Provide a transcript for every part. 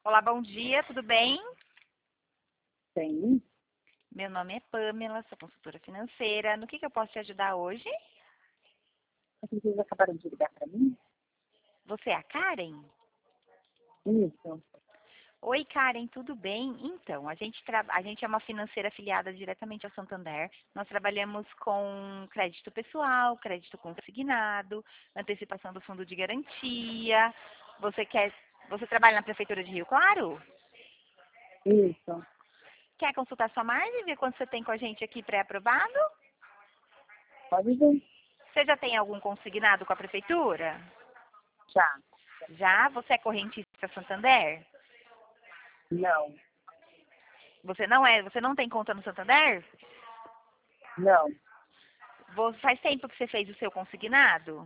Olá, bom dia, tudo bem? Tem. Meu nome é Pamela, sou consultora financeira. No que eu posso te ajudar hoje? Vocês acabaram de ligar para mim? Você é a Karen? Isso. Oi, Karen, tudo bem? Então, a gente é uma financeira afiliada diretamente ao Santander. Nós trabalhamos com crédito pessoal, crédito consignado, antecipação do fundo de garantia. Você trabalha na Prefeitura de Rio Claro? Isso. Quer consultar sua margem e ver quanto você tem com a gente aqui pré-aprovado? Pode ver. Você já tem algum consignado com a Prefeitura? Já. Já? Você é correntista Santander? Não. Você não é? Você não tem conta no Santander? Não. Faz tempo que você fez o seu consignado?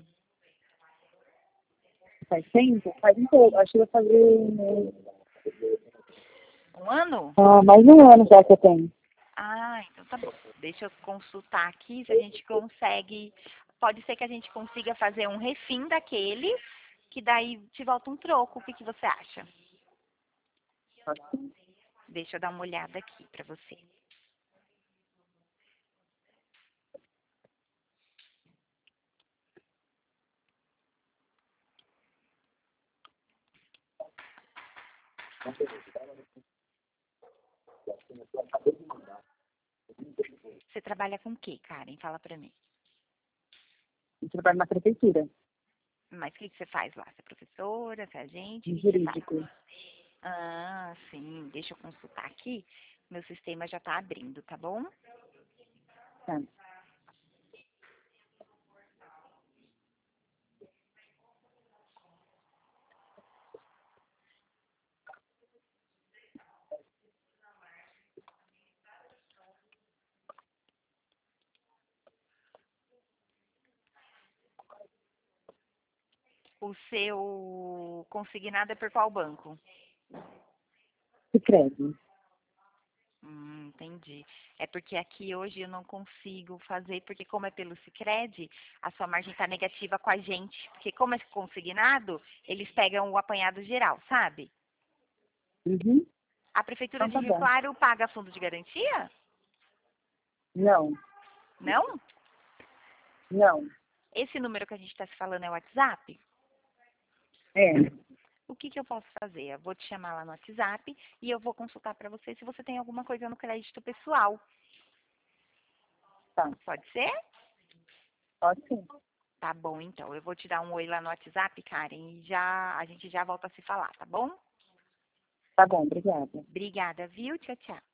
Faz tempo? Faz um pouco. Acho que vai fazer Um ano? mais um ano já que eu tenho. Ah, então tá bom. Deixa eu consultar aqui se a gente consegue. Pode ser que a gente consiga fazer um refim daquele, que daí te volta um troco. O que que você acha? Pode ser. Deixa eu dar uma olhada aqui pra você. Você trabalha com o quê, Karen? Fala pra mim. Eu trabalho na prefeitura, Mas o que que você faz lá? Você é professora? Você é agente? O de que que você faz? jurídico. Ah, sim. Deixa eu consultar aqui. Meu sistema já tá abrindo, tá bom? Tá. O seu consignado é por qual banco? Sicredi. Entendi. É porque aqui hoje eu não consigo fazer, porque como é pelo Sicredi, a sua margem está negativa com a gente. Porque como é consignado, eles pegam o apanhado geral, sabe? Uhum. A Prefeitura Então de tá Rio bom. Claro paga fundo de garantia? Não. Não? Não. Esse número que a gente está se falando é o WhatsApp? É. O que eu posso fazer? Eu vou te chamar lá no WhatsApp e eu vou consultar para você se você tem alguma coisa no crédito pessoal. Tá. Pode ser? Pode ser. Tá bom, então. Eu vou te dar um oi lá no WhatsApp, Karen, e já a gente já volta a se falar, tá bom? Tá bom, obrigada. Obrigada, viu? Tchau, tchau.